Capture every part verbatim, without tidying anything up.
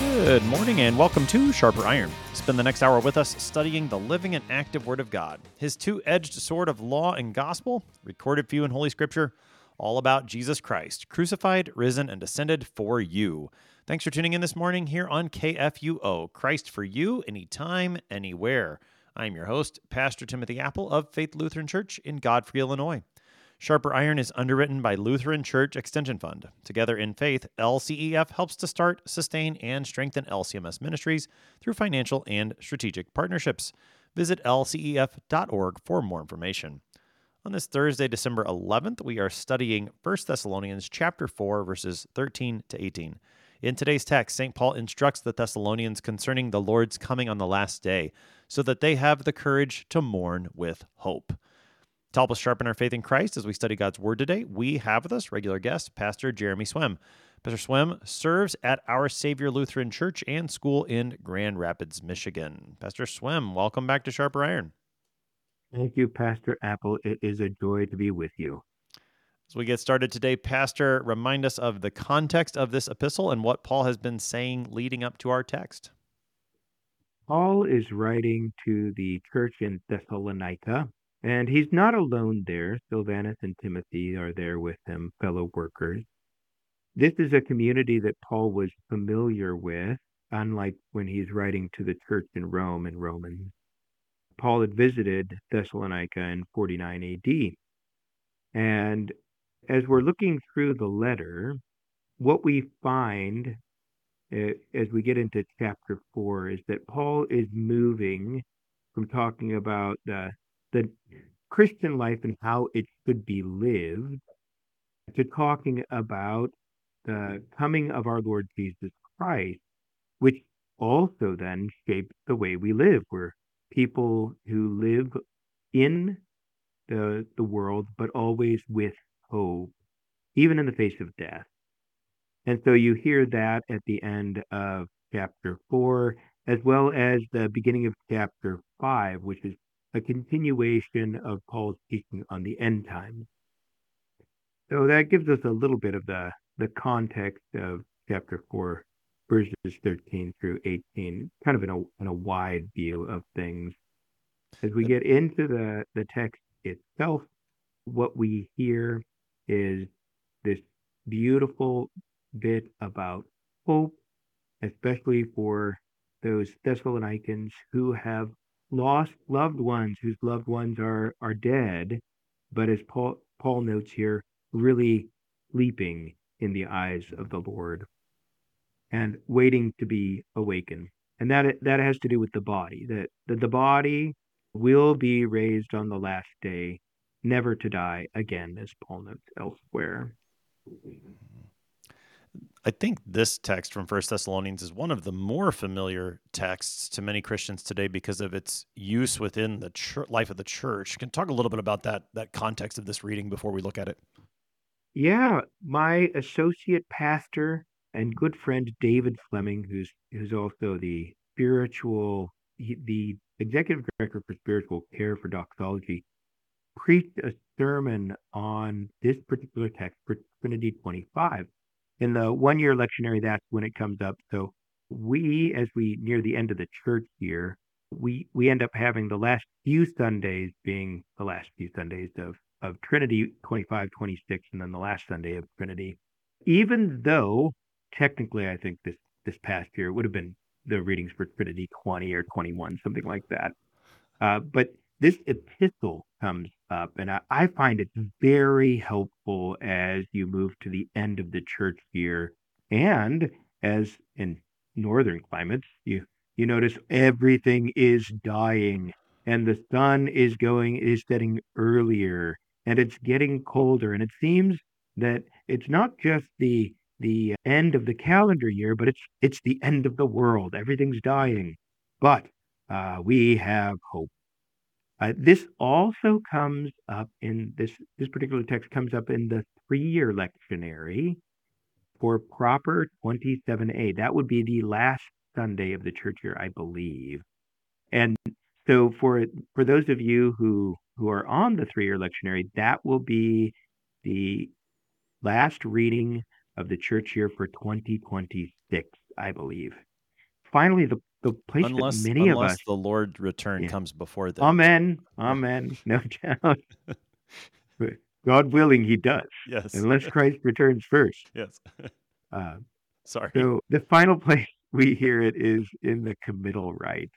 Good morning and welcome to Sharper Iron. Spend the next hour with us studying the living and active Word of God, His two-edged sword of law and gospel, recorded for you in Holy Scripture, all about Jesus Christ, crucified, risen, and ascended for you. Thanks for tuning in this morning here on K F U O, Christ for you, anytime, anywhere. I'm your host, Pastor Timothy Apple of Faith Lutheran Church in Godfrey, Illinois. Sharper Iron is underwritten by Lutheran Church Extension Fund. Together in Faith, L C E F helps to start, sustain, and strengthen L C M S ministries through financial and strategic partnerships. Visit L C E F dot org for more information. On this Thursday, December eleventh, we are studying First Thessalonians chapter four, verses thirteen to eighteen. In today's text, Saint Paul instructs the Thessalonians concerning the Lord's coming on the last day, so that they have the courage to mourn with hope. To help us sharpen our faith in Christ as we study God's Word today, we have with us regular guest, Pastor Jeremy Swem. Pastor Swem serves at Our Savior Lutheran Church and School in Grand Rapids, Michigan. Pastor Swem, welcome back to Sharper Iron. Thank you, Pastor Apple. It is a joy to be with you. As we get started today, Pastor, remind us of the context of this epistle and what Paul has been saying leading up to our text. Paul is writing to the church in Thessalonica, and he's not alone there. Silvanus and Timothy are there with him, fellow workers. This is a community that Paul was familiar with, unlike when he's writing to the church in Rome in Romans. Paul had visited Thessalonica in forty-nine A D. And as we're looking through the letter, what we find uh, as we get into chapter four is that Paul is moving from talking about the, the Christian life and how it should be lived to talking about the coming of our Lord Jesus Christ, which also then shapes the way we live. We're people who live in the, the world, but always with hope, even in the face of death. And so you hear that at the end of chapter four, as well as the beginning of chapter five, which is a continuation of Paul's teaching on the end times. So that gives us a little bit of the, the context of chapter four, verses thirteen through eighteen, kind of in a, in a wide view of things. As we get into the, the text itself, what we hear is this beautiful bit about hope, especially for those Thessalonians who have lost loved ones, whose loved ones are, are dead, but as Paul, Paul notes here, really sleeping in the eyes of the Lord and waiting to be awakened. And that that has to do with the body, that, that the body will be raised on the last day, never to die again, as Paul notes elsewhere. I think this text from First Thessalonians is one of the more familiar texts to many Christians today because of its use within the church, life of the church. Can you talk a little bit about that, that context of this reading before we look at it? Yeah, my associate pastor and good friend David Fleming, who's who's also the spiritual, he, the executive director for spiritual care for doxology, preached a sermon on this particular text for Trinity twenty-five. In the one-year lectionary, that's when it comes up. So we, as we near the end of the church year, we we end up having the last few Sundays being the last few Sundays of, of Trinity twenty-five, twenty-six, and then the last Sunday of Trinity. Even though technically I think this, this past year would have been the readings for Trinity twenty or twenty-one, something like that. Uh, but this epistle comes up, and I, I find it very helpful as you move to the end of the church year, and as in northern climates, you you notice everything is dying, and the sun is going is setting earlier, and it's getting colder, and it seems that it's not just the the end of the calendar year, but it's it's the end of the world. Everything's dying, but uh, we have hope. Uh, this also comes up in this this particular text comes up in the three-year lectionary for proper twenty-seven A. That would be the last Sunday of the church year, I believe. And so for for those of you who who are on the three-year lectionary, that will be the last reading of the church year for twenty twenty-six, I believe. finally, the, the place that Unless many of us, unless the Lord's return yeah, comes before then. amen, amen, no doubt. But God willing, he does, Yes. unless Christ returns first. Yes. Uh, Sorry. so the final place we hear it is in the committal rite.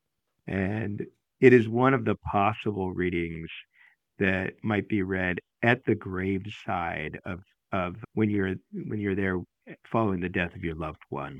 And it is one of the possible readings that might be read at the graveside of of when you're when you're there following the death of your loved one.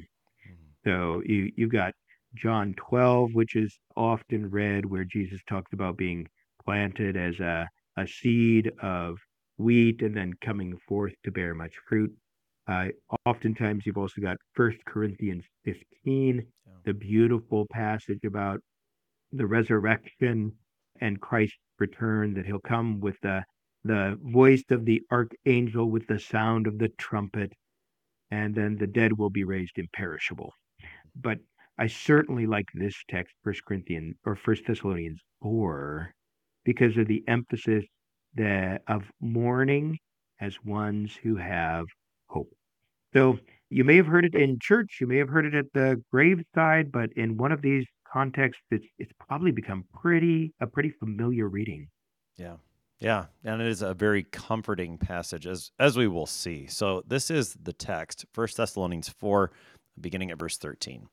So you you got John twelve, which is often read, where Jesus talks about being planted as a a seed of wheat and then coming forth to bear much fruit. Uh, Oftentimes, you've also got First Corinthians fifteen, Yeah. the beautiful passage about the resurrection and Christ's return, that he'll come with the the voice of the archangel, with the sound of the trumpet, and then the dead will be raised imperishable. But I certainly like this text, First Corinthians or First Thessalonians four, because of the emphasis that of mourning as ones who have hope. So you may have heard it in church, you may have heard it at the graveside, but in one of these contexts, it's it's probably become pretty a pretty familiar reading. Yeah. Yeah, and it is a very comforting passage, as as we will see. So this is the text, First Thessalonians four, beginning at verse thirteen.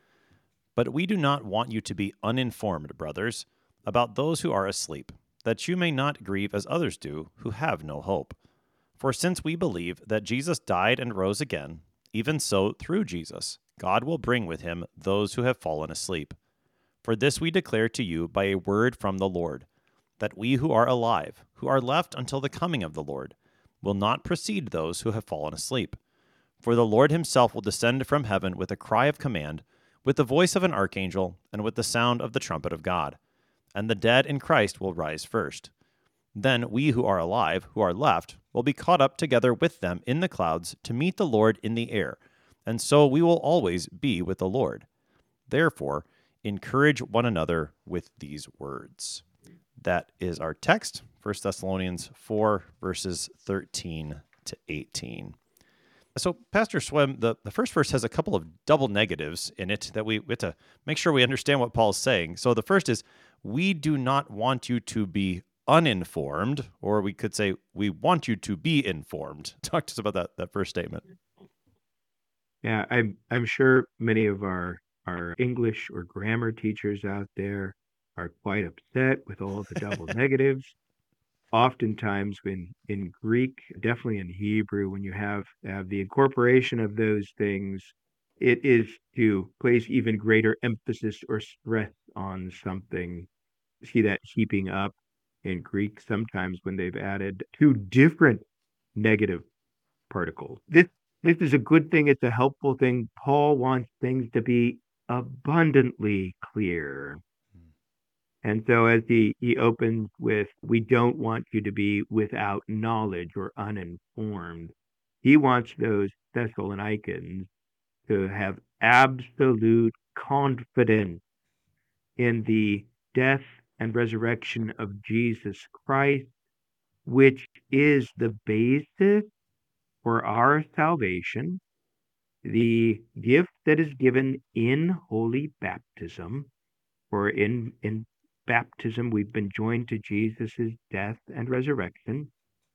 But we do not want you to be uninformed, brothers, about those who are asleep, that you may not grieve as others do, who have no hope. For since we believe that Jesus died and rose again, even so through Jesus, God will bring with him those who have fallen asleep. For this we declare to you by a word from the Lord, that we who are alive, who are left until the coming of the Lord, will not precede those who have fallen asleep. For the Lord himself will descend from heaven with a cry of command, with the voice of an archangel, and with the sound of the trumpet of God. And the dead in Christ will rise first. Then we who are alive, who are left, will be caught up together with them in the clouds to meet the Lord in the air, and so we will always be with the Lord. Therefore, encourage one another with these words. That is our text, First Thessalonians four, verses thirteen to eighteen. So, Pastor Swem, the, the first verse has a couple of double negatives in it that we, we have to make sure we understand what Paul's saying. So the first is, we do not want you to be uninformed, or we could say, we want you to be informed. Talk to us about that, that first statement. Yeah, I'm I'm sure many of our our English or grammar teachers out there are quite upset with all the double negatives. Oftentimes, when in Greek, definitely in Hebrew, when you have have the incorporation of those things, it is to place even greater emphasis or stress on something. See that heaping up in Greek sometimes when they've added two different negative particles. This this is a good thing. It's a helpful thing. Paul wants things to be abundantly clear. And so as he, he opens with, we don't want you to be without knowledge or uninformed. He wants those Thessalonians to have absolute confidence in the death and resurrection of Jesus Christ, which is the basis for our salvation, the gift that is given in holy baptism. For in, in baptism, we've been joined to Jesus' death and resurrection.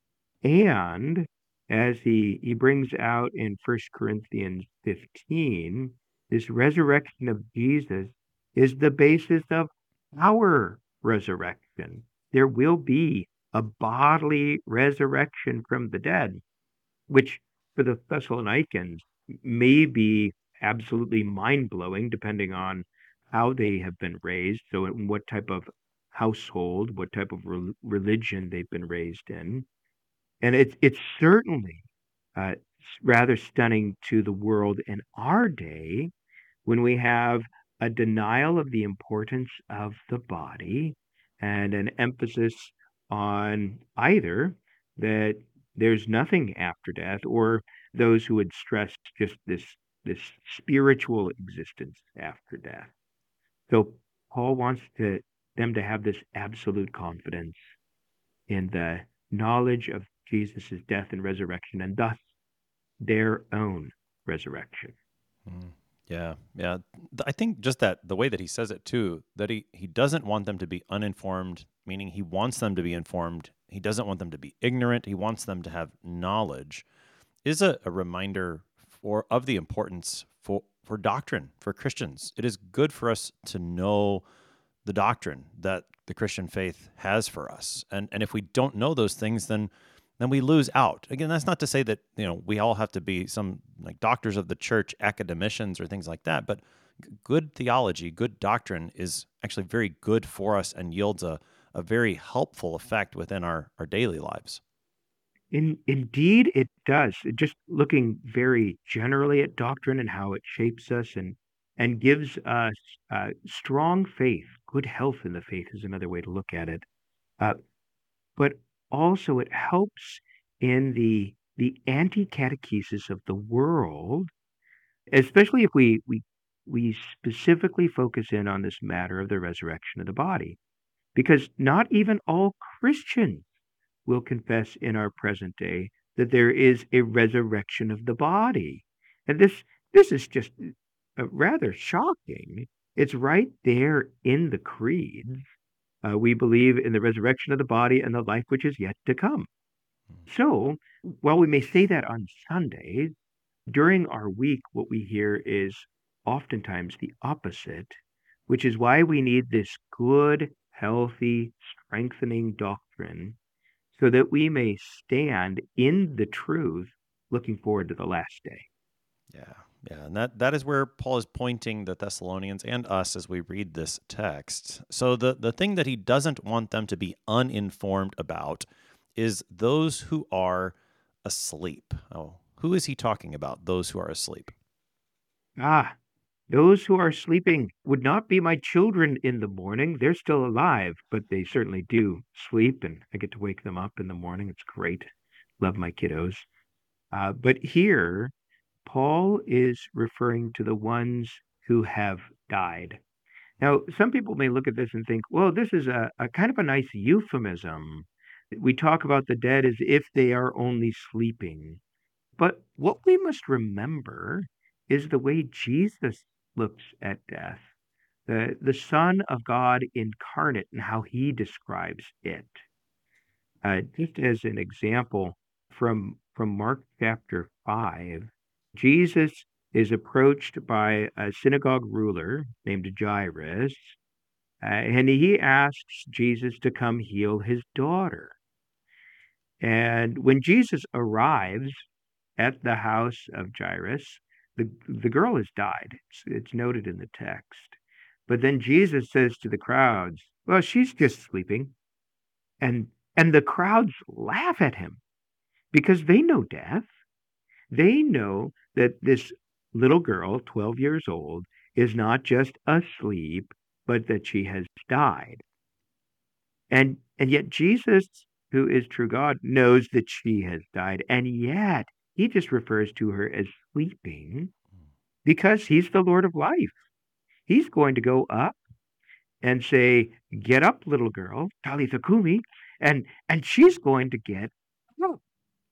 And as he, he brings out in First Corinthians fifteen, this resurrection of Jesus is the basis of our resurrection. There will be a bodily resurrection from the dead, which for the Thessalonians may be absolutely mind-blowing, depending on how they have been raised. So in what type of household, what type of re- religion they've been raised in. And it's it's certainly uh, rather stunning to the world in our day when we have a denial of the importance of the body and an emphasis on either that there's nothing after death, or those who would stress just this this spiritual existence after death. So Paul wants to them to have this absolute confidence in the knowledge of Jesus' death and resurrection, and thus their own resurrection. Mm. Yeah, yeah. Th- I think just that the way that he says it too, that he he doesn't want them to be uninformed, meaning he wants them to be informed. He doesn't want them to be ignorant. He wants them to have knowledge. Is a, a reminder for of the importance for for doctrine for Christians. It is good for us to know the doctrine that the Christian faith has for us. And and if we don't know those things, then then we lose out. Again, that's not to say that, you know, we all have to be some like doctors of the church, academicians or things like that, but g- good theology, good doctrine is actually very good for us and yields a, a very helpful effect within our, our daily lives. In, indeed, it does. Just looking very generally at doctrine and how it shapes us and and gives us uh, strong faith, good health in the faith is another way to look at it. Uh, but also it helps in the the anti-catechesis of the world, especially if we we we specifically focus in on this matter of the resurrection of the body, because not even all Christians will confess in our present day that there is a resurrection of the body. And this this is just uh, rather shocking. It's right there in the creed. Uh, we believe in the resurrection of the body and the life which is yet to come. So, while we may say that on Sundays, during our week, what we hear is oftentimes the opposite, which is why we need this good, healthy, strengthening doctrine so that we may stand in the truth looking forward to the last day. Yeah, yeah, and that that is where Paul is pointing the Thessalonians and us as we read this text. So the the thing that he doesn't want them to be uninformed about is those who are asleep. Oh, who is he talking about? Those who are asleep. Ah, those who are sleeping would not be my children in the morning. They're still alive, but they certainly do sleep, and I get to wake them up in the morning. It's great. Love my kiddos. Uh, but here, Paul is referring to the ones who have died. Now, some people may look at this and think, well, this is a, a kind of a nice euphemism. We talk about the dead as if they are only sleeping. But what we must remember is the way Jesus looks at death, the, the Son of God incarnate, and how he describes it. Uh, just as an example from, from Mark chapter five, Jesus is approached by a synagogue ruler named Jairus, uh, and he asks Jesus to come heal his daughter. And when Jesus arrives at the house of Jairus, the, the girl has died. It's, it's noted in the text. But then Jesus says to the crowds, well, she's just sleeping. And, and the crowds laugh at him because they know death. They know that this little girl, twelve years old, is not just asleep, but that she has died. And and yet Jesus, who is true God, knows that she has died, and yet he just refers to her as sleeping because he's the Lord of life. He's going to go up and say, "Get up, little girl, Talitha Kumi," and and she's going to get up.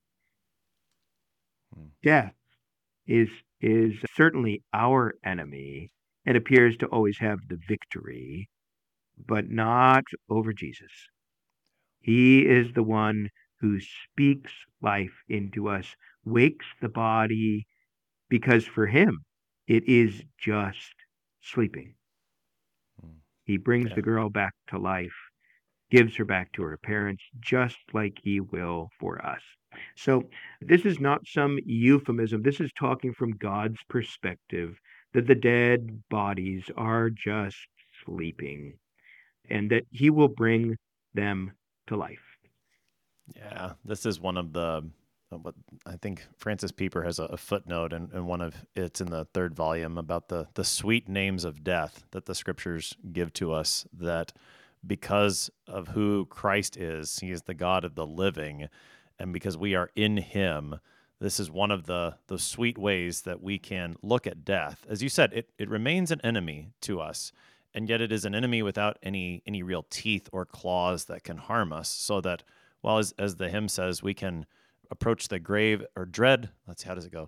Hmm. Death is is certainly our enemy and appears to always have the victory, but not over Jesus. He is the one who speaks life into us, wakes the body, because for him, it is just sleeping. Hmm. He brings the Yeah. girl back to life, gives her back to her parents, just like he will for us. So, this is not some euphemism. This is talking from God's perspective that the dead bodies are just sleeping and that he will bring them to life. Yeah, this is one of the uh, what I think Francis Pieper has a, a footnote and and one of it's in the third volume about the the sweet names of death that the scriptures give to us, that because of who Christ is, he is the God of the living, and because we are in him, this is one of the the sweet ways that we can look at death. As you said, it it remains an enemy to us, and yet it is an enemy without any any real teeth or claws that can harm us, so that well, as as the hymn says, we can approach the grave or dread. Let's see, how does it go?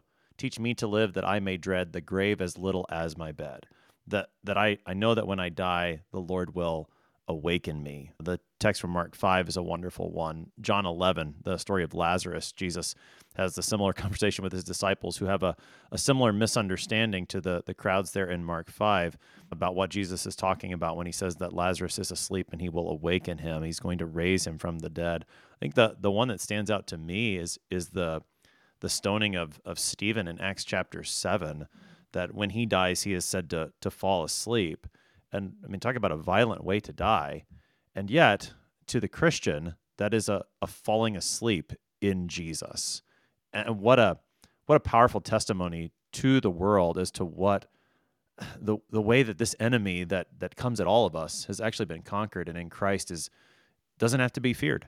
Teach me to live that I may dread the grave as little as my bed. That that I, I know that when I die, the Lord will awaken me. The text from Mark five is a wonderful one. John eleven, the story of Lazarus, Jesus has a similar conversation with his disciples who have a, a similar misunderstanding to the, the crowds there in Mark five about what Jesus is talking about when he says that Lazarus is asleep and he will awaken him. He's going to raise him from the dead. I think the, the one that stands out to me is is the the stoning of, of Stephen in Acts chapter seven, that when he dies, he is said to to fall asleep. And I mean, talk about a violent way to die. And yet, to the Christian, that is a, a falling asleep in Jesus. And what a what a powerful testimony to the world as to what the the way that this enemy that that comes at all of us has actually been conquered, and in Christ is doesn't have to be feared.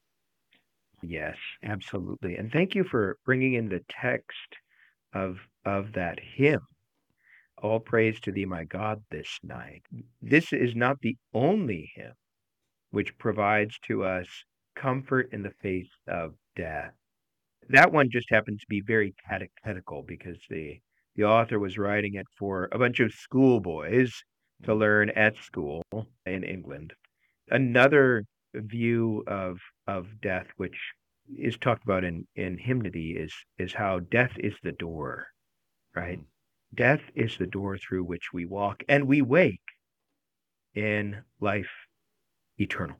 Yes, absolutely. And thank you for bringing in the text of of that hymn. All praise to thee, my God, this night. This is not the only hymn which provides to us comfort in the face of death. That one just happens to be very catechetical because the the author was writing it for a bunch of schoolboys to learn at school in England. Another view of of death, which is talked about in in hymnody, is is how death is the door, right? Death is the door through which we walk, and we wake in life eternal.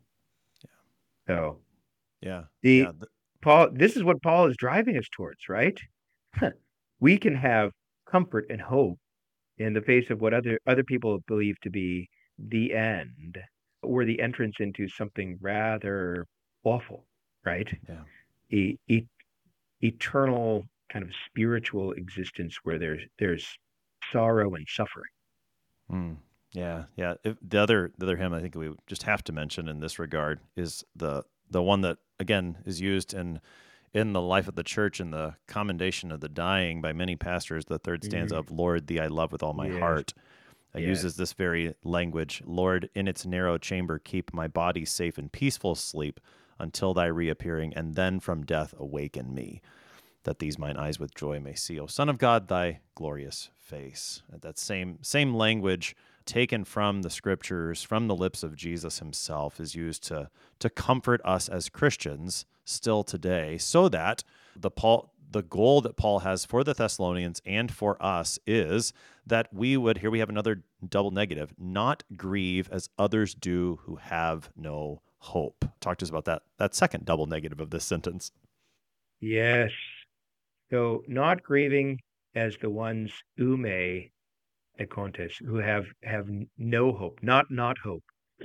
So Yeah, the yeah, th- Paul, this is what Paul is driving us towards, right? We can have comfort and hope in the face of what other other people believe to be the end or the entrance into something rather awful, right? yeah. E- e- eternal kind of spiritual existence where there's there's sorrow and suffering. Mm, yeah, yeah. If, the other the other hymn I think we just have to mention in this regard is the the one that again is used in in the life of the church in the commendation of the dying by many pastors. The third stanza Mm, of "Lord, Thee I love with all my yes, heart" uh, yes. uses this very language. "Lord, in its narrow chamber keep my body safe in peaceful sleep until Thy reappearing, and then from death awaken me, that these mine eyes with joy may see, O Son of God, thy glorious face." That same same language taken from the scriptures, from the lips of Jesus himself, is used to to comfort us as Christians still today, so that the Paul the goal that Paul has for the Thessalonians and for us is that we would, here we have another double negative, not grieve as others do who have no hope. Talk to us about that that second double negative of this sentence. Yes. So not grieving as the ones ume ekontes, who have have no hope, not not hope.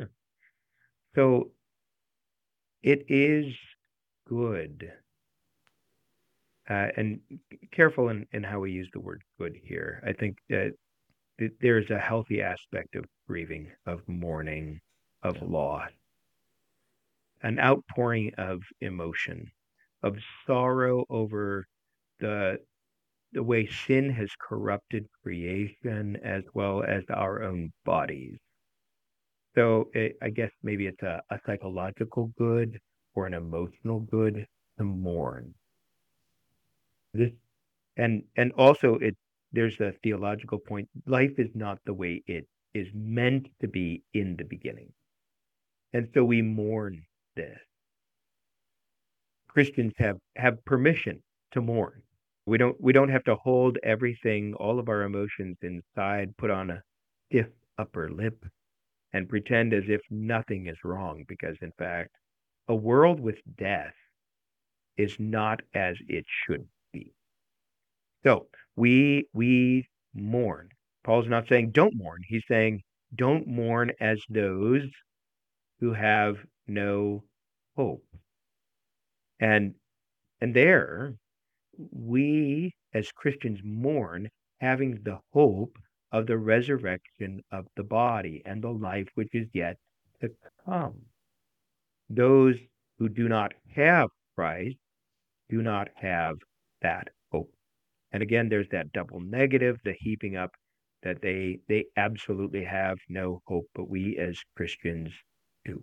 So it is good, uh, and careful in, in how we use the word good here. I think that th- there's a healthy aspect of grieving, of mourning, of Yeah. loss, an outpouring of emotion, of sorrow over the the way sin has corrupted creation as well as our own bodies. So it, I guess maybe it's a, a psychological good or an emotional good to mourn. This and and also it there's a theological point. Life is not the way it is meant to be in the beginning. And so we mourn this. Christians have have permission to mourn. We don't we don't have to hold everything, all of our emotions inside, put on a stiff upper lip and pretend as if nothing is wrong, because in fact, a world with death is not as it should be. So we we mourn. Paul's not saying don't mourn. He's saying don't mourn as those who have no hope. And and there we as Christians mourn having the hope of the resurrection of the body and the life which is yet to come. Those who do not have Christ do not have that hope. And again, there's that double negative, the heaping up that they they absolutely have no hope, but we as Christians do.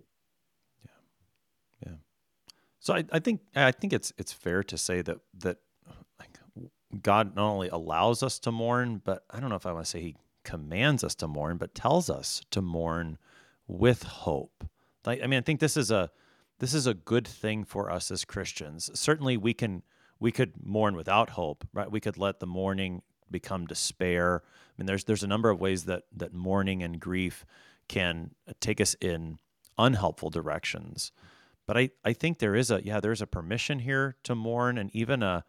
Yeah. So I, I think I think it's it's fair to say that that like God not only allows us to mourn, but I don't know if I want to say he commands us to mourn, but tells us to mourn with hope. Like, I mean, I think this is a this is a good thing for us as Christians. Certainly we can we could mourn without hope, right? We could let the mourning become despair. I mean, there's there's a number of ways that that mourning and grief can take us in unhelpful directions. But I, I think there is a yeah, there's a permission here to mourn, and even a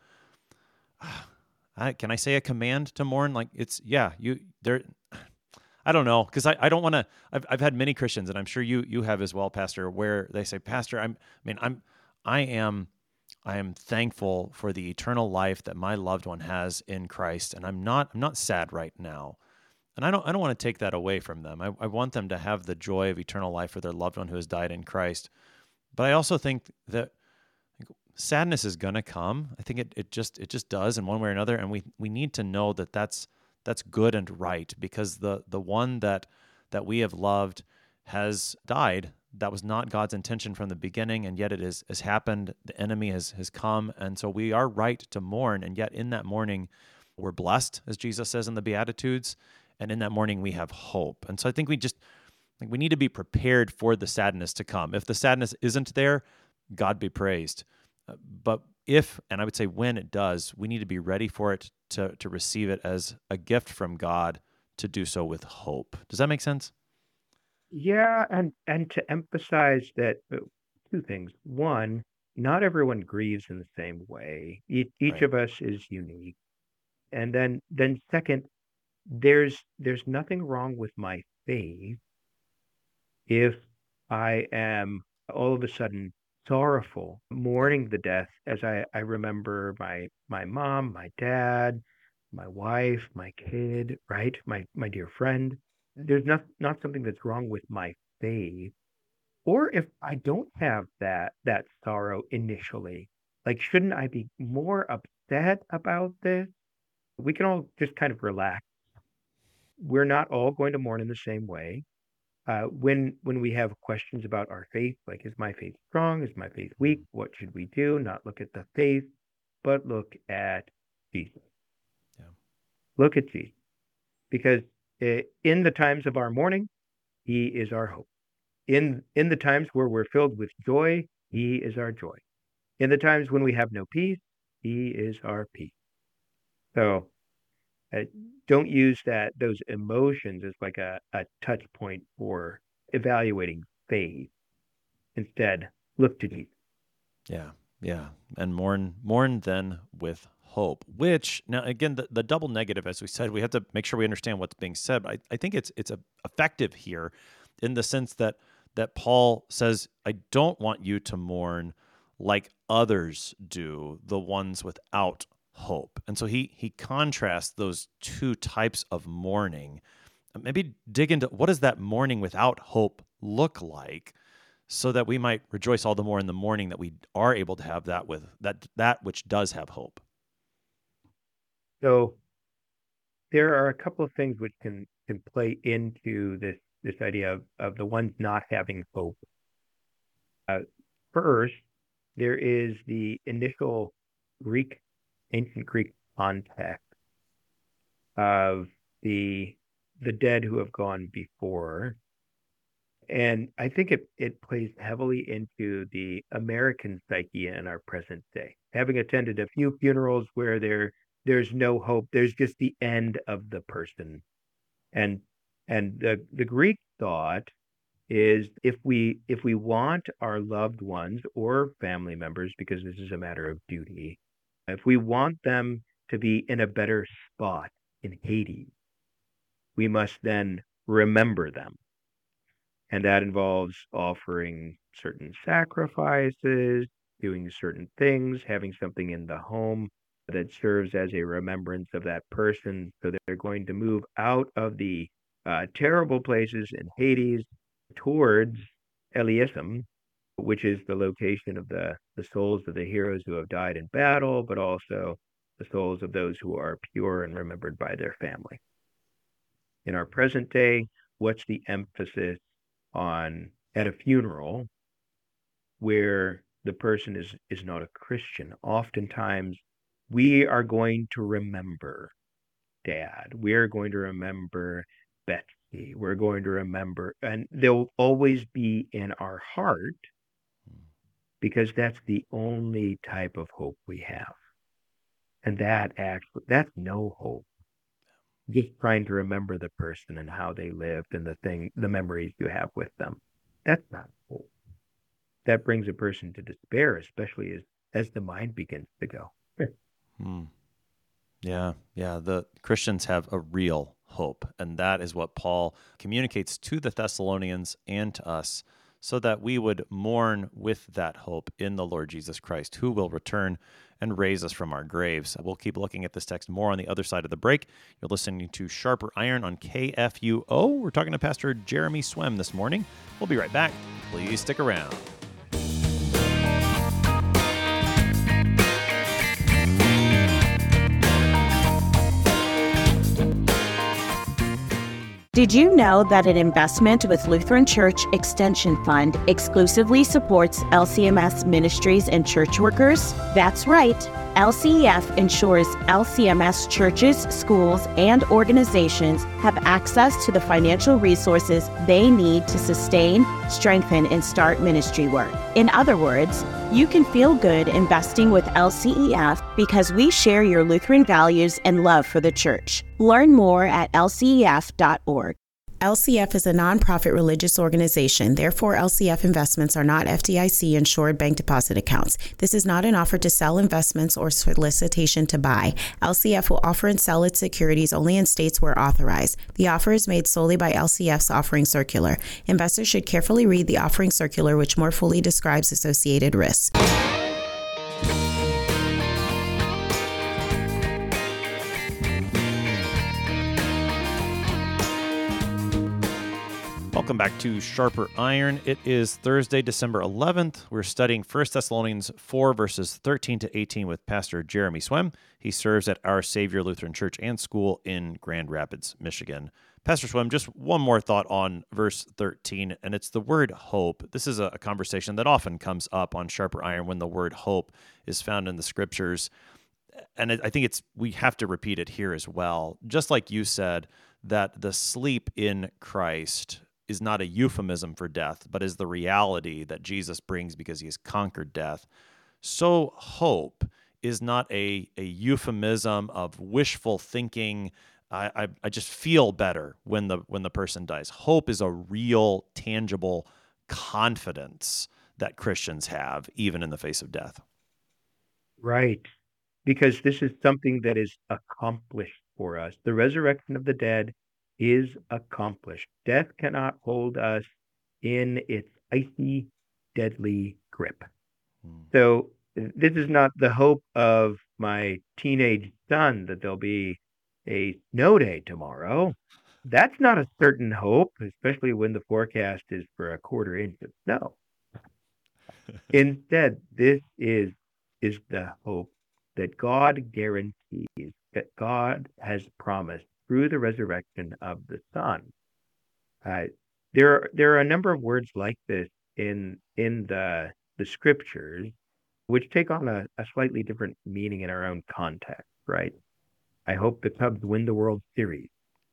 I, can I say a command to mourn? Like it's yeah, you there. I don't know because I, I don't want to. I've I've had many Christians, and I'm sure you you have as well, Pastor, where they say, Pastor, I'm. I mean, I'm. I am. I am thankful for the eternal life that my loved one has in Christ, and I'm not. I'm not sad right now, and I don't. I don't want to take that away from them. I, I want them to have the joy of eternal life for their loved one who has died in Christ. But I also think that sadness is going to come. I think it, it just it just does in one way or another, and we we need to know that that's that's good and right because the the one that that we have loved has died. That was not God's intention from the beginning, and yet it is has happened. The enemy has has come, and so we are right to mourn. And yet, in that mourning, we're blessed, as Jesus says in the Beatitudes, and in that mourning we have hope. And so I think we just like we need to be prepared for the sadness to come. If the sadness isn't there, God be praised. But if, and I would say when it does, we need to be ready for it to, to receive it as a gift from God to do so with hope. Does that make sense? Yeah, and and to emphasize that uh, two things. One, not everyone grieves in the same way. Each, each Right. of us is unique. And then then second, there's there's nothing wrong with my faith if I am all of a sudden sorrowful, Yeah. mourning the death as I, I remember my my mom, my dad, my wife, my kid, right? My my dear friend. There's not not something that's wrong with my faith. Or if I don't have that that sorrow initially, like shouldn't I be more upset about this? We can all just kind of relax. We're not all going to mourn in the same way. Uh, when when we have questions about our faith, like is my faith strong? Is my faith weak? What should we do? Not look at the faith, but look at Jesus. Yeah. Look at Jesus, because uh, in the times of our mourning, He is our hope. In in the times where we're filled with joy, He is our joy. In the times when we have no peace, He is our peace. So uh, don't use that those emotions as like a, a touch point for evaluating faith. Instead, look to Jesus. Yeah. Yeah. And mourn, mourn then with hope, which now again, the, the double negative, as we said, we have to make sure we understand what's being said. But I, I think it's, it's a, effective here in the sense that, that Paul says, I don't want you to mourn like others do, the ones without hope. And so he, he contrasts those two types of mourning. Maybe dig into what does that mourning without hope look like? So that we might rejoice all the more in the morning that we are able to have that with that that which does have hope. So there are a couple of things which can can play into this this idea of, of the ones not having hope. Uh, First, there is the initial Greek, ancient Greek context of the the dead who have gone before. And I think it, it plays heavily into the American psyche in our present day. Having attended a few funerals where there there's no hope, there's just the end of the person. And and the the Greek thought is if we if we want our loved ones or family members, because this is a matter of duty, if we want them to be in a better spot in Hades, we must then remember them. And that involves offering certain sacrifices, doing certain things, having something in the home that serves as a remembrance of that person. So they're going to move out of the uh, terrible places in Hades towards Elysium, which is the location of the, the souls of the heroes who have died in battle, but also the souls of those who are pure and remembered by their family. In our present day, what's the emphasis on at a funeral where the person is is not a Christian? Oftentimes we are going to remember Dad. We are going to remember Betsy. We're going to remember, and they'll always be in our heart because that's the only type of hope we have. And that actually, that's no hope. Just trying to remember the person and how they lived and the thing, the memories you have with them. That's not hope. That brings a person to despair, especially as, as the mind begins to go. Hmm. Yeah, yeah. The Christians have a real hope, and that is what Paul communicates to the Thessalonians and to us, so that we would mourn with that hope in the Lord Jesus Christ, who will return and raise us from our graves. We'll keep looking at this text more on the other side of the break. You're listening to Sharper Iron on K F U O. We're talking to Pastor Jeremy Swem this morning. We'll be right back. Please stick around. Did you know that an investment with Lutheran Church Extension Fund exclusively supports L C M S ministries and church workers? That's right. L C E F ensures L C M S churches, schools, and organizations have access to the financial resources they need to sustain, strengthen, and start ministry work. In other words, you can feel good investing with L C E F because we share your Lutheran values and love for the church. Learn more at L C E F dot org. L C F is a nonprofit religious organization. Therefore, L C F investments are not F D I C-insured bank deposit accounts. This is not an offer to sell investments or solicitation to buy. L C F will offer and sell its securities only in states where authorized. The offer is made solely by L C F's offering circular. Investors should carefully read the offering circular, which more fully describes associated risks. Welcome back to Sharper Iron. It is Thursday, December eleventh. We're studying First Thessalonians four, verses thirteen to eighteen with Pastor Jeremy Swem. He serves at Our Savior Lutheran Church and School in Grand Rapids, Michigan. Pastor Swem, just one more thought on verse thirteen, and it's the word hope. This is a conversation that often comes up on Sharper Iron when the word hope is found in the scriptures. And I think it's we have to repeat it here as well. Just like you said, that the sleep in Christ is not a euphemism for death, but is the reality that Jesus brings because he has conquered death. So hope is not a, a euphemism of wishful thinking. I, I I just feel better when the when the person dies. Hope is a real, tangible confidence that Christians have, even in the face of death. Right. Because this is something that is accomplished for us. The resurrection of the dead is accomplished. Death cannot hold us in its icy, deadly grip. Hmm. So this is not the hope of my teenage son that there'll be a snow day tomorrow. That's not a certain hope, especially when the forecast is for a quarter inch of snow. Instead, this is is the hope that God guarantees, that God has promised through the resurrection of the Son. Uh, there, are, there are a number of words like this in in the the scriptures, which take on a, a slightly different meaning in our own context, right? I hope the Cubs win the World Series.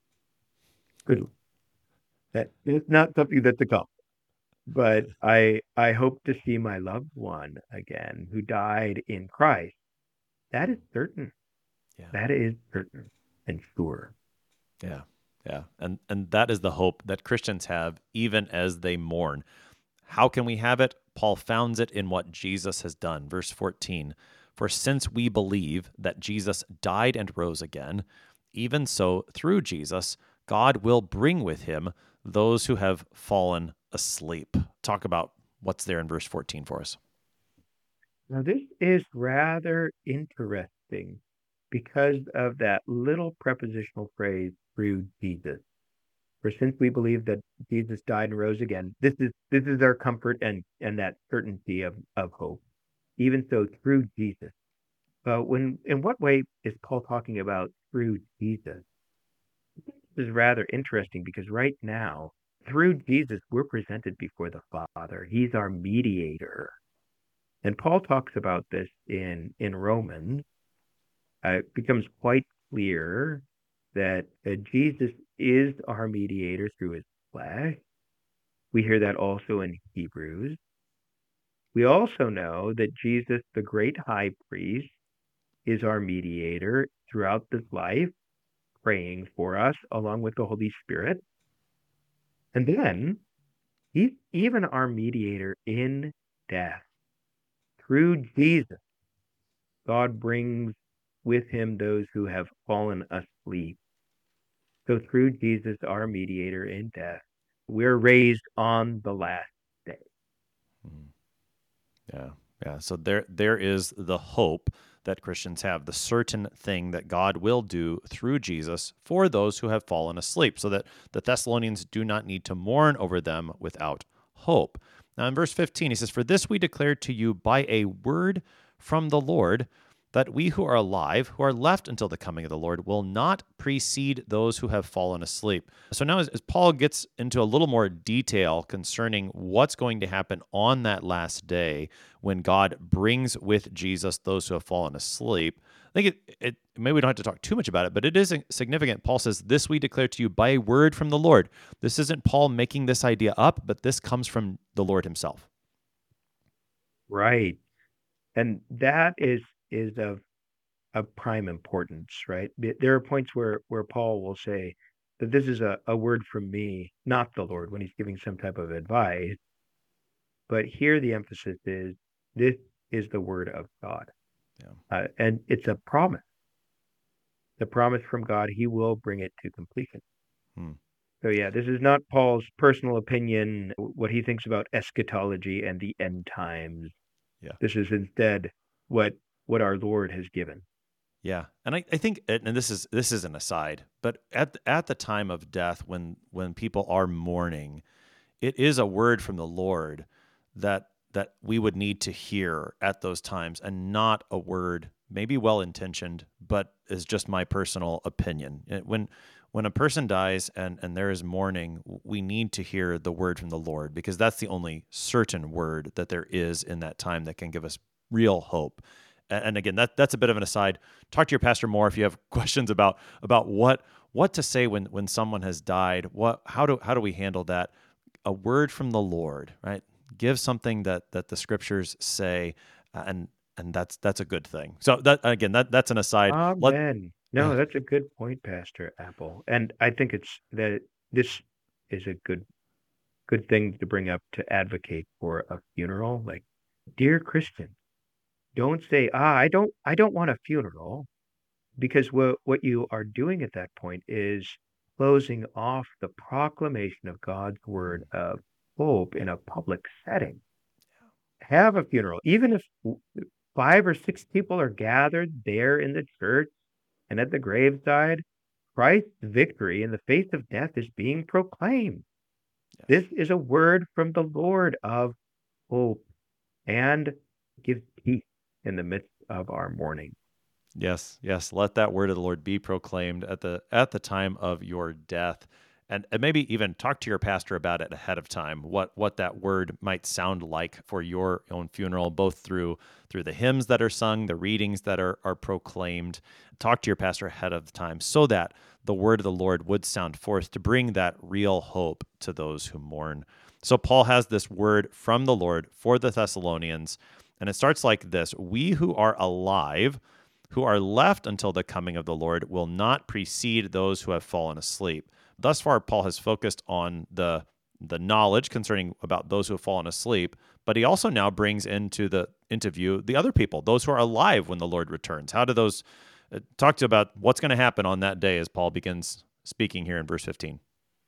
Good. That is not something that's accomplished. But I I hope to see my loved one again who died in Christ. That is certain. Yeah. That is certain and sure. Yeah, yeah. And and that is the hope that Christians have even as they mourn. How can we have it? Paul founds it in what Jesus has done. Verse fourteen, for since we believe that Jesus died and rose again, even so through Jesus, God will bring with him those who have fallen asleep. Talk about what's there in verse fourteen for us. Now, this is rather interesting because of that little prepositional phrase, through Jesus. For since we believe that Jesus died and rose again, this is this is our comfort and, and that certainty of, of hope. Even so, through Jesus. But when in what way is Paul talking about through Jesus? This is rather interesting because right now, through Jesus, we're presented before the Father. He's our mediator. And Paul talks about this in, in Romans. uh, it becomes quite clear that uh, Jesus is our mediator through his flesh. We hear that also in Hebrews. We also know that Jesus, the great high priest, is our mediator throughout this life, praying for us along with the Holy Spirit. And then he's even our mediator in death. Through Jesus, God brings with him those who have fallen asleep. So through Jesus, our mediator in death, we're raised on the last day. Mm. Yeah, yeah. So there, there is the hope that Christians have, the certain thing that God will do through Jesus for those who have fallen asleep, so that the Thessalonians do not need to mourn over them without hope. Now in verse fifteen, he says, "For this we declare to you by a word from the Lord, that we who are alive, who are left until the coming of the Lord, will not precede those who have fallen asleep." So now as, as Paul gets into a little more detail concerning what's going to happen on that last day when God brings with Jesus those who have fallen asleep, I think it, it maybe we don't have to talk too much about it, but it is significant. Paul says, "This we declare to you by a word from the Lord." This isn't Paul making this idea up, but this comes from the Lord himself. Right. And that is is of of prime importance, right? There are points where, where Paul will say that this is a, a word from me, not the Lord, when he's giving some type of advice. But here the emphasis is this is the word of God. Yeah. Uh, and it's a promise. The promise from God, he will bring it to completion. Hmm. So yeah, this is not Paul's personal opinion, what he thinks about eschatology and the end times. Yeah. This is instead what what our Lord has given. Yeah, and I, I think, and this is this is an aside, but at at the time of death, when when people are mourning, it is a word from the Lord that that we would need to hear at those times, and not a word, maybe well intentioned, but is just my personal opinion. When when a person dies and and there is mourning, we need to hear the word from the Lord, because that's the only certain word that there is in that time that can give us real hope. And again, that that's a bit of an aside. Talk to your pastor more if you have questions about about what what to say when, when someone has died. What how do how do we handle that? A word from the Lord, right? Give something that that the scriptures say, uh, and and that's that's a good thing. So that again, that that's an aside. Amen. Let, no, yeah. That's a good point, Pastor Apple. And I think it's that this is a good good thing to bring up to advocate for a funeral. Like, dear Christian, don't say, ah, I don't, I don't want a funeral, because what, what you are doing at that point is closing off the proclamation of God's word of hope in a public setting. Have a funeral, even if five or six people are gathered there in the church and at the graveside. Christ's victory in the face of death is being proclaimed. Yes. This is a word from the Lord of hope and gives peace in the midst of our mourning. Yes, yes. Let that word of the Lord be proclaimed at the at the time of your death, and, and maybe even talk to your pastor about it ahead of time. What what that word might sound like for your own funeral, both through through the hymns that are sung, the readings that are are proclaimed. Talk to your pastor ahead of time, so that the word of the Lord would sound forth to bring that real hope to those who mourn. So Paul has this word from the Lord for the Thessalonians. And it starts like this: "We who are alive, who are left until the coming of the Lord, will not precede those who have fallen asleep." Thus far, Paul has focused on the the knowledge concerning about those who have fallen asleep, but he also now brings into the into view the other people, those who are alive when the Lord returns. How do those uh, talk to about what's going to happen on that day as Paul begins speaking here in verse fifteen?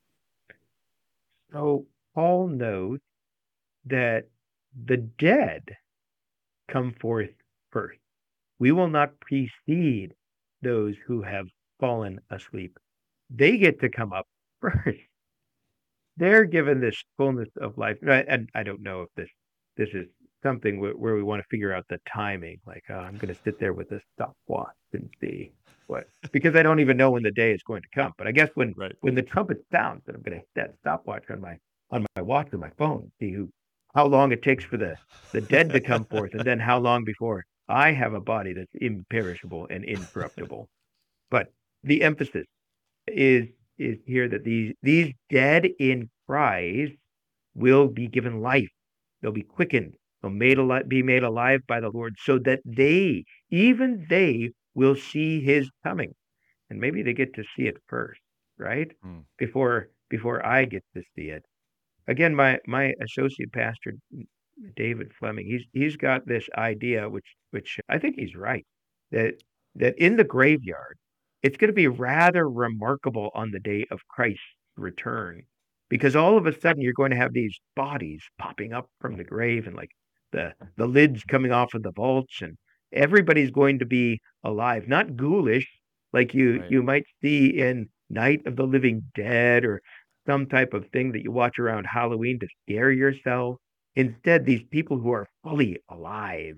So Paul knows that the dead come forth first. We will not precede those who have fallen asleep. They get to come up first. They're given this fullness of life. And I don't know if this this is something where we want to figure out the timing. Like, oh, I'm going to sit there with a stopwatch and see what, because I don't even know when the day is going to come. But I guess when right. when the trumpet sounds, then I'm going to hit that stopwatch on my on my watch or my phone, see who how long it takes for the, the dead to come forth, and then how long before I have a body that's imperishable and incorruptible. But the emphasis is is here that these these dead in Christ will be given life. They'll be quickened. They'll made alive, be made alive by the Lord, so that they, even they, will see His coming, and maybe they get to see it first, right? Hmm. Before before I get to see it. Again, my my associate pastor, David Fleming, he's he's got this idea, which which I think he's right, that that in the graveyard, it's going to be rather remarkable on the day of Christ's return, because all of a sudden you're going to have these bodies popping up from the grave, and like the the lids coming off of the vaults, and everybody's going to be alive, not ghoulish like you Right. you might see in Night of the Living Dead or some type of thing that you watch around Halloween to scare yourself. Instead, these people who are fully alive,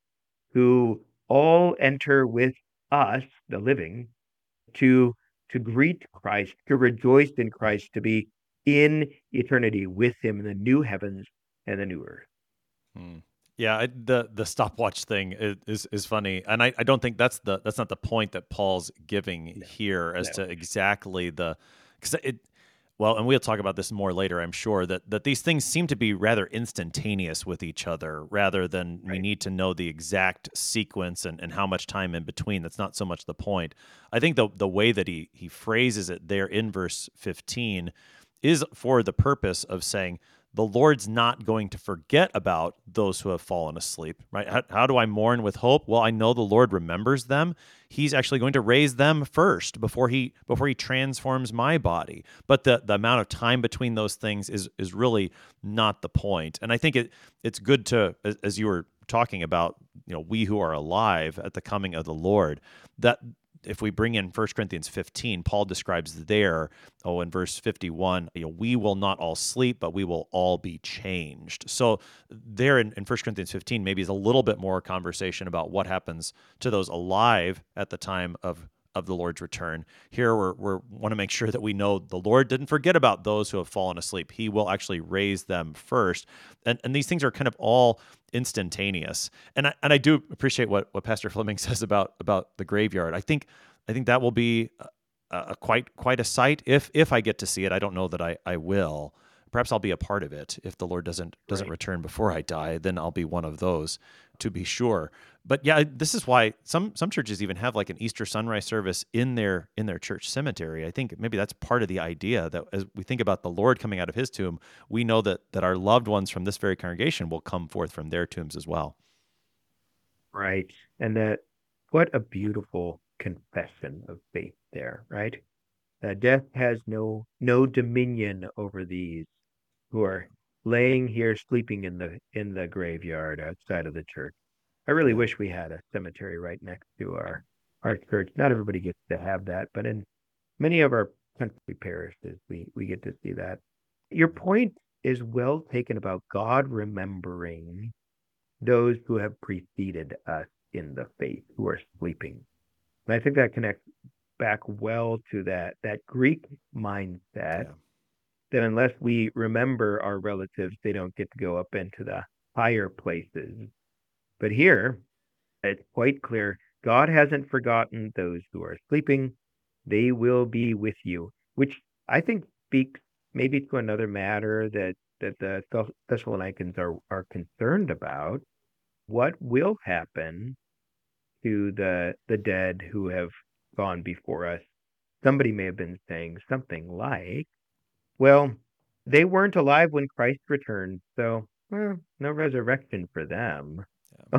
who all enter with us, the living, to to greet Christ, to rejoice in Christ, to be in eternity with Him in the new heavens and the new earth. Hmm. Yeah, I, the the stopwatch thing is, is is funny, and I, I don't think that's the that's not the point that Paul's giving No, here as no. to exactly the because it well, and we'll talk about this more later, I'm sure, that that these things seem to be rather instantaneous with each other, rather than we Right. need to know the exact sequence and, and how much time in between. That's not so much the point. I think the the way that he he phrases it there in verse fifteen is for the purpose of saying the Lord's not going to forget about those who have fallen asleep, right? How, how do I mourn with hope? Well, I know the Lord remembers them. He's actually going to raise them first before he before he transforms my body. But the, the amount of time between those things is is really not the point. And I think it it's good to, as, as you were talking about, you know, we who are alive at the coming of the Lord, that if we bring in First Corinthians fifteen, Paul describes there, oh, in verse fifty-one, you know, we will not all sleep, but we will all be changed. So there in, in First Corinthians fifteen, maybe is a little bit more conversation about what happens to those alive at the time of of the Lord's return. Here, we we want to make sure that we know the Lord didn't forget about those who have fallen asleep. He will actually raise them first. And, and these things are kind of all instantaneous. And I, and I do appreciate what, what Pastor Fleming says about, about the graveyard. I think I think that will be a, a quite quite a sight if if I get to see it. I don't know that I, I will. Perhaps I'll be a part of it. If the Lord doesn't doesn't Right. return before I die, then I'll be one of those, to be sure. But yeah, this is why some some churches even have like an Easter sunrise service in their in their church cemetery. I think maybe that's part of the idea, that as we think about the Lord coming out of His tomb, we know that that our loved ones from this very congregation will come forth from their tombs as well. Right. And that, what a beautiful confession of faith there, right? Uh, death has no no dominion over these who are laying here sleeping in the in the graveyard outside of the church. I really Yeah. wish we had a cemetery right next to our our church. Not everybody gets to have that, but in many of our country parishes, we we get to see that. Your point is well taken about God remembering those who have preceded us in the faith, who are sleeping. And I think that connects back well to that that Greek mindset, Yeah. that unless we remember our relatives, they don't get to go up into the higher places. But here, it's quite clear God hasn't forgotten those who are sleeping. They will be with you, which I think speaks maybe to another matter that, that the Thess- Thessalonians are, are concerned about. What will happen to the the dead who have gone before us? Somebody may have been saying something like, well, they weren't alive when Christ returned, so well, no resurrection for them. Yeah. Oh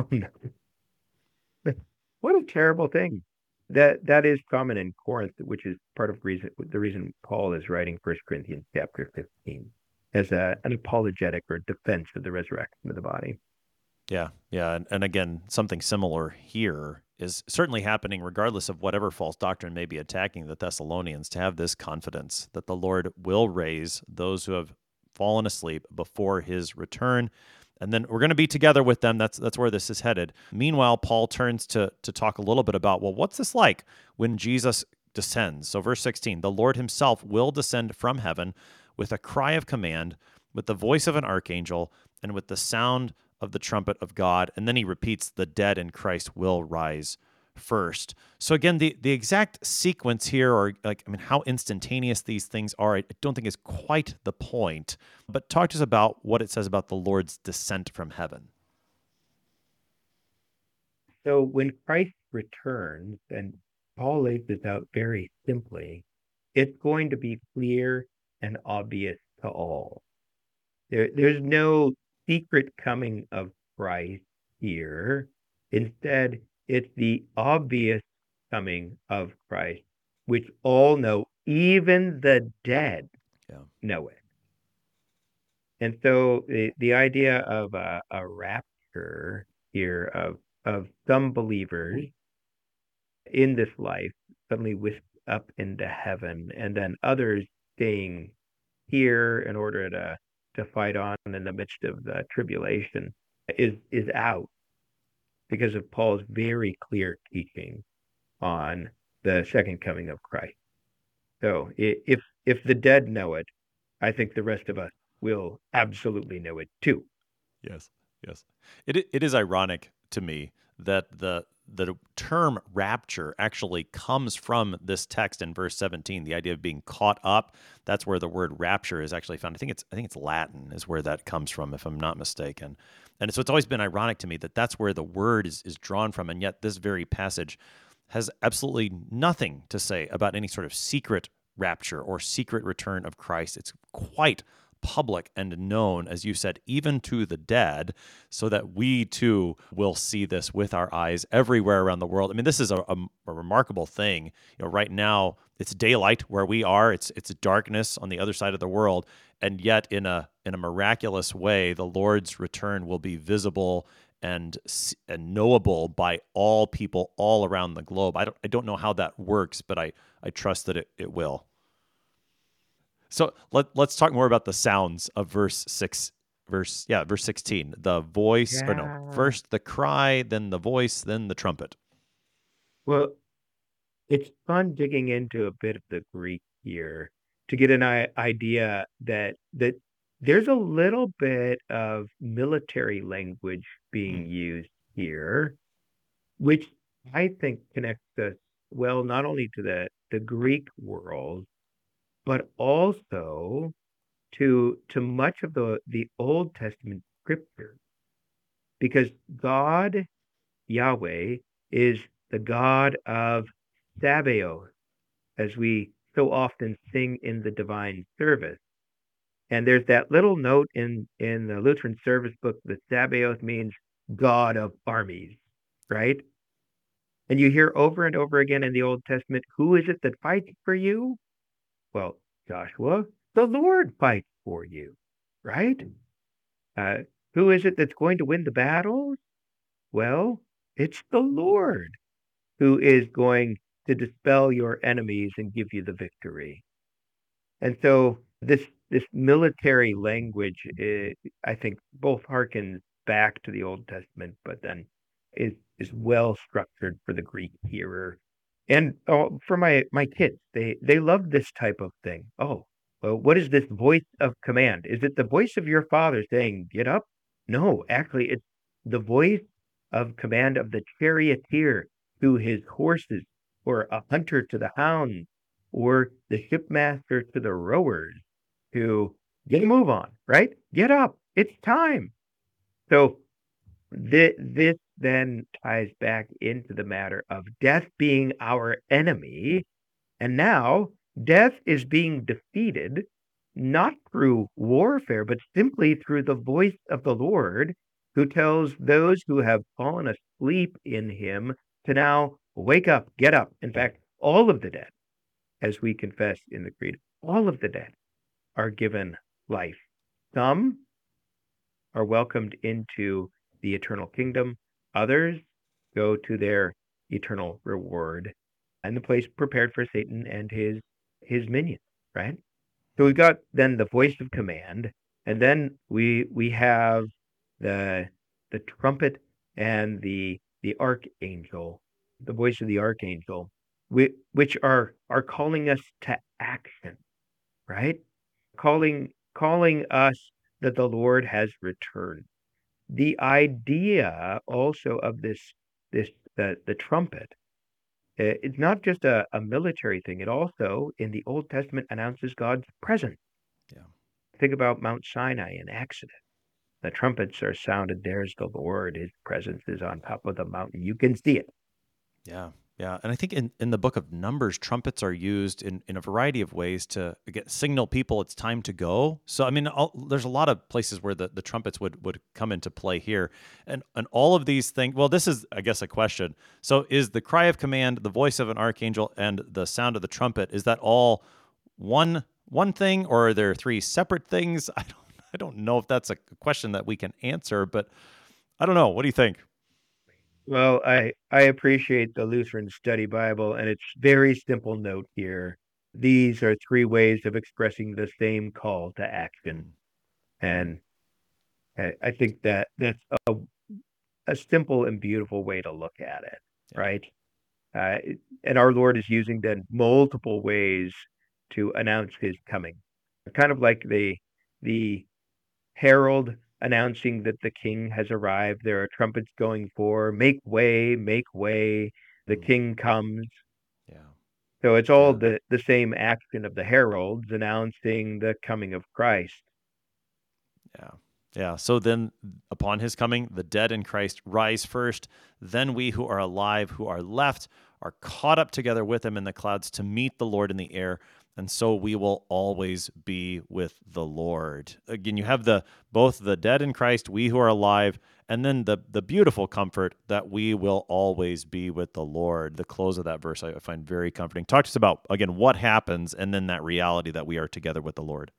no. What a terrible thing. That that is common in Corinth, which is part of reason the reason Paul is writing First Corinthians chapter fifteen as a, an apologetic or defense of the resurrection of the body. Yeah, yeah, and, and again, something similar here is certainly happening regardless of whatever false doctrine may be attacking the Thessalonians, to have this confidence that the Lord will raise those who have fallen asleep before His return, and then we're going to be together with them. That's that's where this is headed. Meanwhile, Paul turns to to talk a little bit about, well, what's this like when Jesus descends? So verse sixteen, the Lord Himself will descend from heaven with a cry of command, with the voice of an archangel, and with the sound of the trumpet of God. And then he repeats, the dead in Christ will rise first. So again, the, the exact sequence here, or like, I mean, how instantaneous these things are, I don't think is quite the point. But talk to us about what it says about the Lord's descent from heaven. So when Christ returns, and Paul lays this out very simply, it's going to be clear and obvious to all. There, there's no secret coming of Christ here. Instead, it's the obvious coming of Christ, which all know, even the dead yeah. know it. And so the, the idea of a, a rapture here of, of some believers in this life suddenly whisked up into heaven, and then others staying here in order to to fight on in the midst of the tribulation is is out because of Paul's very clear teaching on the second coming of Christ. So if if the dead know it, I think the rest of us will absolutely know it too. Yes, yes. It it is ironic to me that the the term rapture actually comes from this text in verse seventeen, the idea of being caught up. That's where the word rapture is actually found. I think it's I think it's Latin is where that comes from, if I'm not mistaken. And so it's always been ironic to me that that's where the word is, is drawn from, and yet this very passage has absolutely nothing to say about any sort of secret rapture or secret return of Christ. It's quite public and known, as you said, even to the dead, so that we too will see this with our eyes everywhere around the world. I mean, this is a, a, a remarkable thing. You know, right now it's daylight where we are; it's it's darkness on the other side of the world, and yet in a in a miraculous way, the Lord's return will be visible and and knowable by all people all around the globe. I don't I don't know how that works, but I I trust that it it will. So let, let's talk more about the sounds of verse six, verse, yeah, verse sixteen, the voice, yeah. or no, first the cry, then the voice, then the trumpet. Well, it's fun digging into a bit of the Greek here to get an idea that, that there's a little bit of military language being mm. used here, which I think connects us well, not only to the, the Greek world, but also to to much of the, the Old Testament scripture. Because God, Yahweh, is the God of Sabaoth, as we so often sing in the divine service. And there's that little note in, in the Lutheran service book that Sabaoth means God of armies, right? And you hear over and over again in the Old Testament, who is it that fights for you? Well, Joshua, the Lord fights for you, right? Uh, who is it that's going to win the battles? Well, it's the Lord who is going to dispel your enemies and give you the victory. And so this this military language, is, I think, both harkens back to the Old Testament, but then is is well structured for the Greek hearer. And oh, for my, my kids, they, they love this type of thing. Oh, well, what is this voice of command? Is it the voice of your father saying, get up? No, actually, it's the voice of command of the charioteer to his horses, or a hunter to the hounds, or the shipmaster to the rowers to get a move on, right? Get up. It's time. So th- this then ties back into the matter of death being our enemy. And now death is being defeated, not through warfare, but simply through the voice of the Lord, who tells those who have fallen asleep in him to now wake up, get up. In fact, all of the dead, as we confess in the Creed, all of the dead are given life. Some are welcomed into the eternal kingdom. Others go to their eternal reward and the place prepared for Satan and his his minions, right? So we've got then the voice of command, and then we we have the the trumpet and the the archangel, the voice of the archangel, which, which are are calling us to action, right? Calling calling us that the Lord has returned. the idea also of this this the the trumpet, uh, it's not just a, a military thing. It also in the Old Testament announces God's presence. Yeah. Think about Mount Sinai in Exodus. The trumpets are sounded. There's the Lord. His presence is on top of the mountain. You can see it. Yeah. Yeah. And I think in, in the book of Numbers, trumpets are used in, in a variety of ways to get signal people it's time to go. So, I mean, all, there's a lot of places where the, the trumpets would, would come into play here. And, and all of these things, well, this is, I guess, a question. So is the cry of command, the voice of an archangel, and the sound of the trumpet, is that all one one thing, or are there three separate things? I don't I don't know if that's a question that we can answer, but I don't know. What do you think? Well, I I appreciate the Lutheran Study Bible and its very simple note here. These are three ways of expressing the same call to action. And I, I think that that's a, a simple and beautiful way to look at it, Yeah. right? Uh, and our Lord is using then multiple ways to announce his coming. Kind of like the the herald announcing that the king has arrived. There are trumpets going for, make way, make way, the Mm. king comes. Yeah. So it's all Yeah. the, the same action of the heralds announcing the coming of Christ. Yeah. Yeah. So then upon his coming, the dead in Christ rise first. Then we who are alive, who are left, are caught up together with him in the clouds to meet the Lord in the air. And so we will always be with the Lord. Again, you have the both the dead in Christ, we who are alive, and then the the beautiful comfort that we will always be with the Lord. The close of that verse I find very comforting. Talk to us about, again, what happens and then that reality that we are together with the Lord.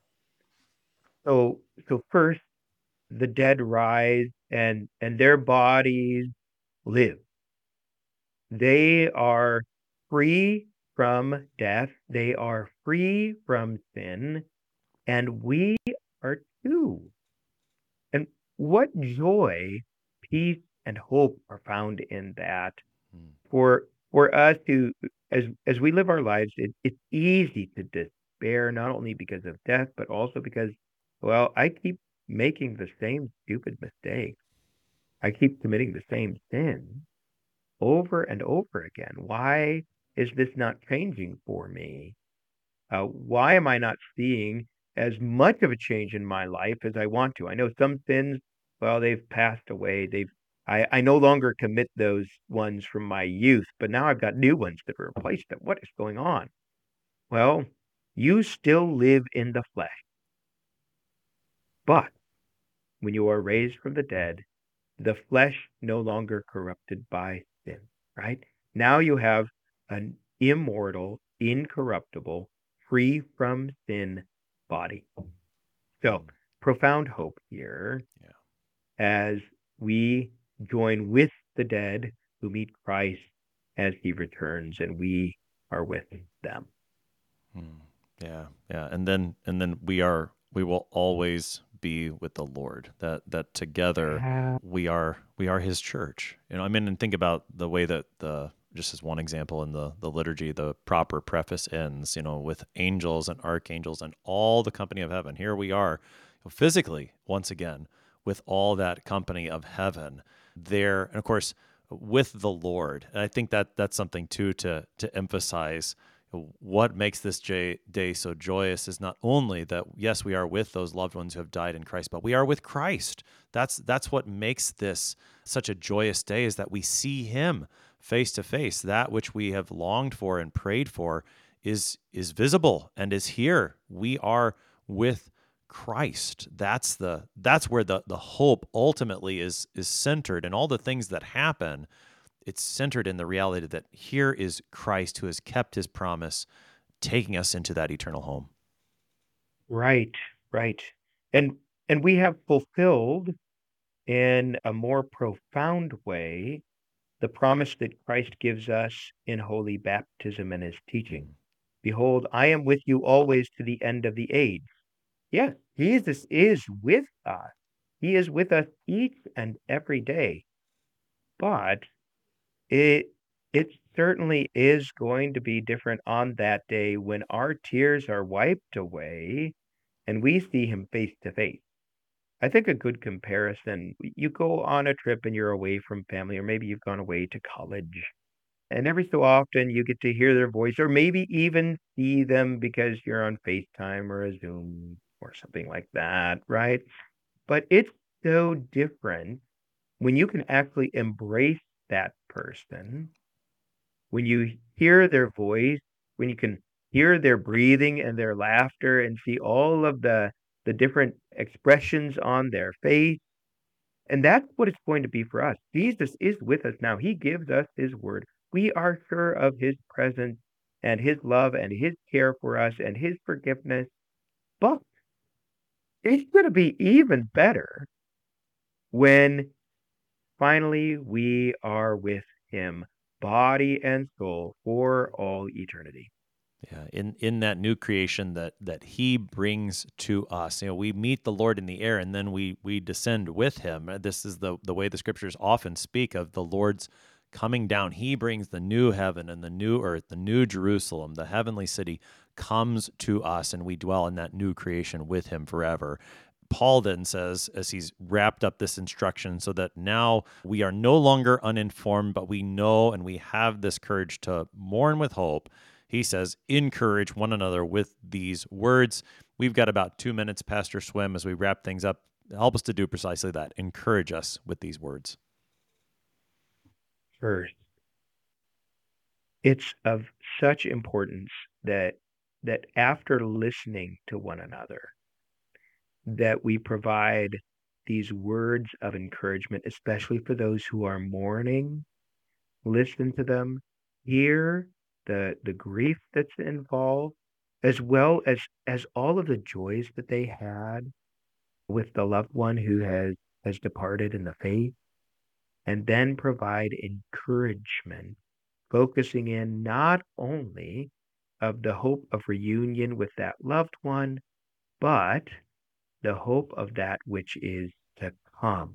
So so first the dead rise and and their bodies live. They are free from death. They are free from sin, and we are too. And what joy, peace, and hope are found in that. Mm. For for us to, as as we live our lives, it, it's easy to despair, not only because of death, but also because, well, I keep making the same stupid mistakes. I keep committing the same sin over and over again. Why is this not changing for me? Uh, why am I not seeing as much of a change in my life as I want to? I know some sins, well, they've passed away. They've I, I no longer commit those ones from my youth, but now I've got new ones that replace them. What is going on? Well, you still live in the flesh, but when you are raised from the dead, the flesh no longer corrupted by sin, right? Now you have an immortal, incorruptible, free from sin body. So, profound hope here. Yeah. As we join with the dead who meet Christ as he returns, and we are with them. Hmm. Yeah, yeah, and then and then we are we will always be with the Lord. That that together Yeah. we are we are His church. You know, I mean, and think about the way that the just as one example in the the liturgy, the proper preface ends. You know, with angels and archangels and all the company of heaven. Here we are, physically once again with all that company of heaven there, and of course with the Lord. And I think that that's something too to to emphasize. What makes this day so joyous is not only that, yes, we are with those loved ones who have died in Christ, but we are with Christ. That's that's what makes this such a joyous day, is that we see him face to face. That which we have longed for and prayed for is is visible and is here. We are with Christ. That's the that's where the the hope ultimately is is centered, and all the things that happen, it's centered in the reality that here is Christ who has kept his promise, taking us into that eternal home. Right, right. And and we have fulfilled in a more profound way the promise that Christ gives us in holy baptism and his teaching. Behold, I am with you always to the end of the age. Yes, Jesus is with us. He is with us each and every day. But it it certainly is going to be different on that day when our tears are wiped away and we see him face to face. I think a good comparison, you go on a trip and you're away from family, or maybe you've gone away to college, and every so often you get to hear their voice, or maybe even see them because you're on FaceTime or a Zoom or something like that, right? But it's so different when you can actually embrace that person, when you hear their voice, when you can hear their breathing and their laughter and see all of the the different expressions on their face. And that's what it's going to be for us. Jesus is with us now. He gives us his word. We are sure of his presence and his love and his care for us and his forgiveness. But it's going to be even better when finally we are with him, body and soul, for all eternity. Yeah, in, in that new creation that that he brings to us. You know, we meet the Lord in the air and then we we descend with him. This is the, the way the scriptures often speak of the Lord's coming down. He brings the new heaven and the new earth, the new Jerusalem, the heavenly city comes to us, and we dwell in that new creation with him forever. Paul then says, as he's wrapped up this instruction, so that now we are no longer uninformed, but we know and we have this courage to mourn with hope. He says, encourage one another with these words. We've got about two minutes, Pastor Swim, as we wrap things up. Help us to do precisely that. Encourage us with these words. First, it's of such importance that that after listening to one another, that we provide these words of encouragement, especially for those who are mourning. Listen to them, hear the the grief that's involved, as well as as all of the joys that they had with the loved one who has has departed in the faith, and then provide encouragement, focusing in not only of the hope of reunion with that loved one, but the hope of that which is to come,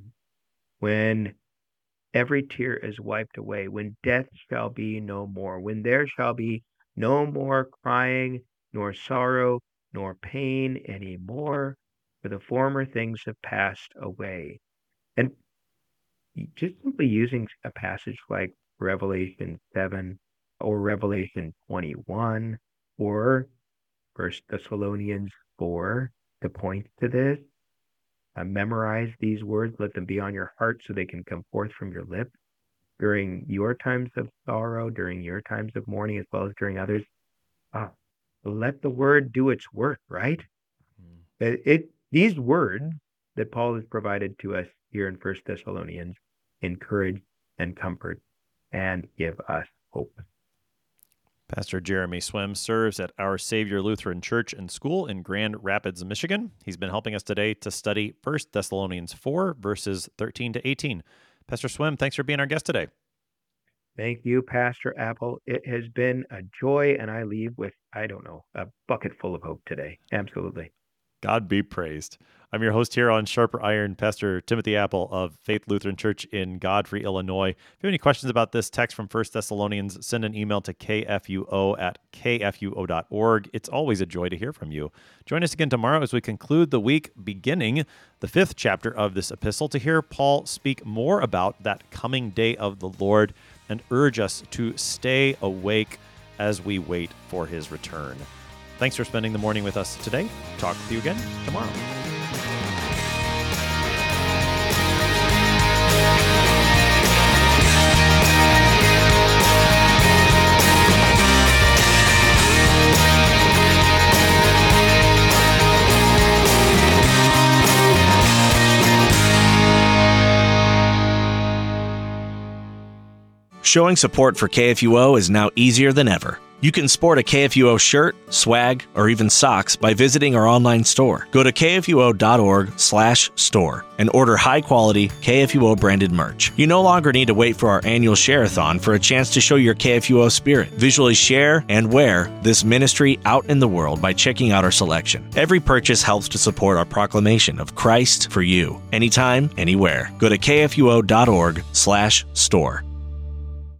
when every tear is wiped away, when death shall be no more, when there shall be no more crying, nor sorrow, nor pain any more, for the former things have passed away. And just simply using a passage like Revelation seven or Revelation twenty-one or First Thessalonians four to point to this, Uh, memorize these words, let them be on your heart so they can come forth from your lips during your times of sorrow, during your times of mourning, as well as during others. Uh, let the word do its work, right? Mm. It, it These words that Paul has provided to us here in First Thessalonians encourage and comfort and give us hope. Pastor Jeremy Swim serves at Our Savior Lutheran Church and School in Grand Rapids, Michigan. He's been helping us today to study First Thessalonians four, verses thirteen to eighteen. Pastor Swim, thanks for being our guest today. Thank you, Pastor Apple. It has been a joy, and I leave with, I don't know, a bucket full of hope today. Absolutely. God be praised. I'm your host here on Sharper Iron, Pastor Timothy Apple of Faith Lutheran Church in Godfrey, Illinois. If you have any questions about this text from First Thessalonians, send an email to k f u o at k f u o dot org. It's always a joy to hear from you. Join us again tomorrow as we conclude the week beginning the fifth chapter of this epistle to hear Paul speak more about that coming day of the Lord and urge us to stay awake as we wait for his return. Thanks for spending the morning with us today. Talk with you again tomorrow. Showing support for K F U O is now easier than ever. You can sport a K F U O shirt, swag, or even socks by visiting our online store. Go to k f u o dot org slash store and order high-quality K F U O branded merch. You no longer need to wait for our annual share-a-thon for a chance to show your K F U O spirit. Visually share and wear this ministry out in the world by checking out our selection. Every purchase helps to support our proclamation of Christ for you, anytime, anywhere. Go to k f u o dot org slash store.